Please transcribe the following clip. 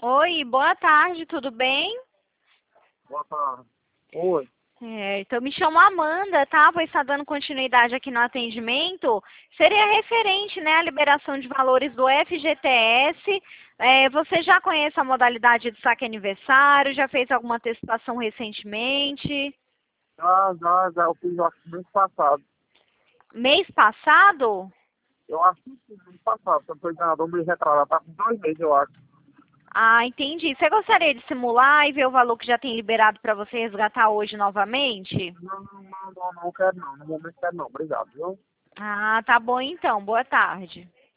Oi, boa tarde, tudo bem? Boa tarde. Oi. Então me chamo Amanda, tá? Vou estar dando continuidade aqui no atendimento. Seria referente, né, à liberação de valores do FGTS. Você já conhece a modalidade de saque aniversário? Já fez alguma testação recentemente? Já, eu fiz, eu acho que mês passado. Mês passado? Eu acho que sim, mês passado, se eu não estou enganado, mês retrasado, tá com 2 meses, eu acho. Ah, entendi. Você gostaria de simular e ver o valor que já tem liberado para você resgatar hoje novamente? Não quero não, no momento quero não, obrigado, viu? Ah, tá bom então. Boa tarde.